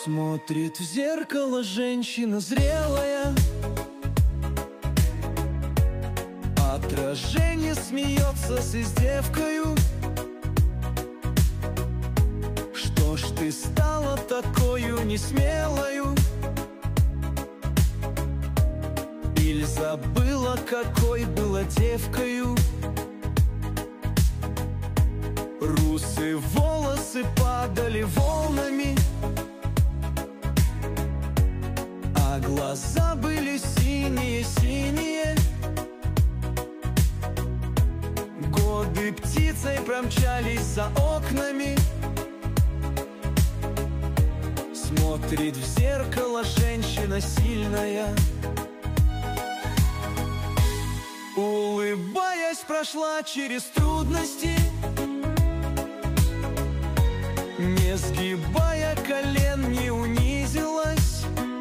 Смотрит в зеркало женщина зрелая, отражение смеется с издевкою. Что ж ты стала такою несмелою? Или забыла, какой была девкою? Русые волосы падали волнами, а глаза были синие-синие. Годы птицей промчались за окнами. Смотрит в зеркало женщина сильная, улыбаясь, прошла через трудности, не сгибая колен, не унизилась.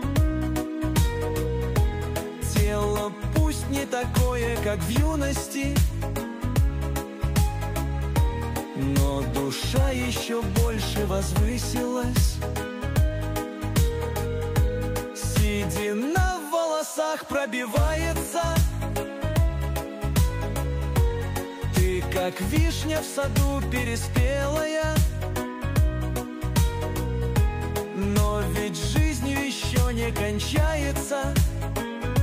Тело пусть не такое, как в юности, но душа еще больше возвысилась. Седина в волосах пробивается, ты как вишня в саду переспелая. Но ведь жизнь еще не кончается.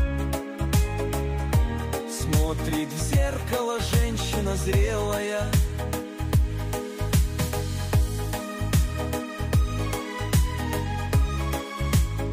Смотрит в зеркало женщина зрелая,